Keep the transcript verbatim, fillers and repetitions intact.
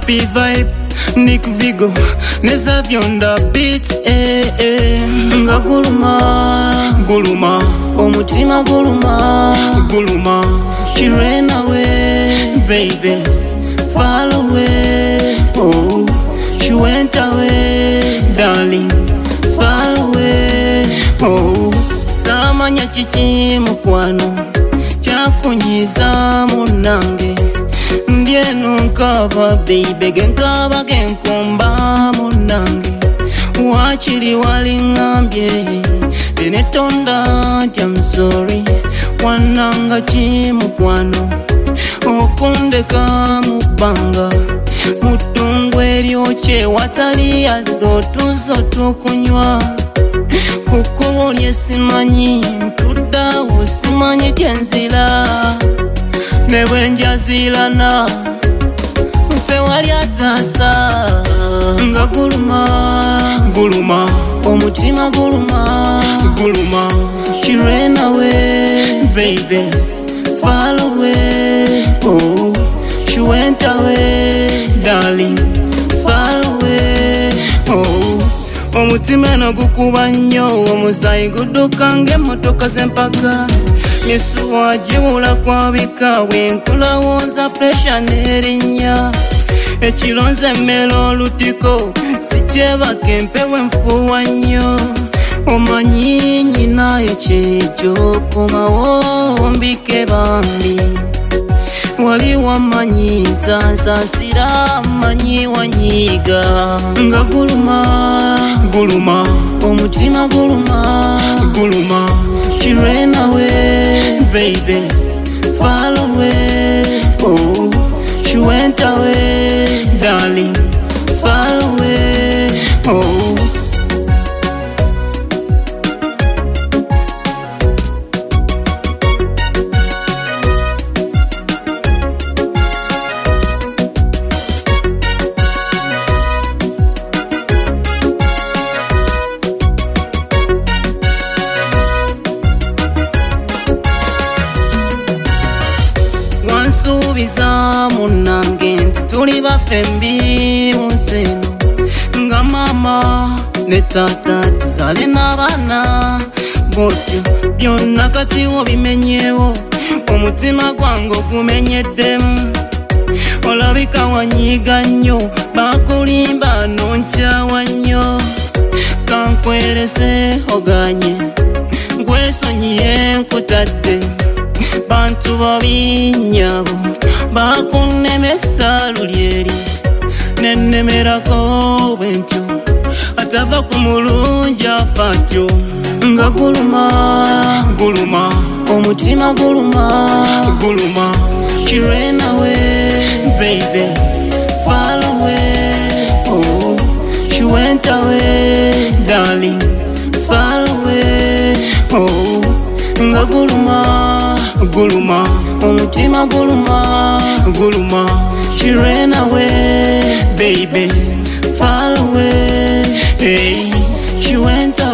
B-Vibe, Nick Vigo, Nezavio on the beat, eh, eh. Nga guluma, guluma, omutima guluma, guluma. She ran away, baby, fall away, oh. She went away, darling, fall away, oh. Samanya chichi mukwano, chakunyiza munange. Ndienu nkaba baby, genkaba genkumba munange. Wachiri walingambye, denetonda nti I'm sorry. Wananga chimukwano, okundeka mubanga. Mutungwe lyoche watali ado tuzo tukunywa. Kukubolye simanyi, mtuda usimanyi jenzila. Newe njazilana, tewali atasa. Nga guluma, guluma, omutima guluma, guluma. She ran away, baby, fall away, oh. She went away, darling, fall away, oh. Omutima nagukuba nnyo, omusaayi gudduka ng'emmotoka z'empaka. Misuwa giwula kwabika, bwenkulowooza pressure n'erinnya. Ekilonze emmere olutiko, sikyebaka empewo enfuuwa nnyo. Omanyi nyinayo kyekyo, komawo mbike bambi. Wali wamanyiza nsasira, manyi wanyiga. Nga guluma, guluma, omutima guluma, guluma. She ran away, baby, fall away, oh. She went away, darling, fall away, oh. Wansuubiza munange nti tuli bafembi munseno. Nga mama ne tata tuzale n'abaana botyo. Byonna kati obimenyewo, omutima gwange ogumenyeddemu. Olabika wanyiga nnyo, bakulimba nonkyawa nnyo. Kankwerese oganye, nkwesonyiye nkutadde. Bantu babi nnyabo, bakunnemesa lulyeri. Nennemerako bwentyo, atava ku mulungi afa atyo. Nga guluma, guluma, omutima guluma, guluma. She ran away, baby, fall away, oh. She went away, darling, fall away, oh. Nga guluma, guluma, omutima guluma, guluma. She ran away, baby, fall away, hey. She went away.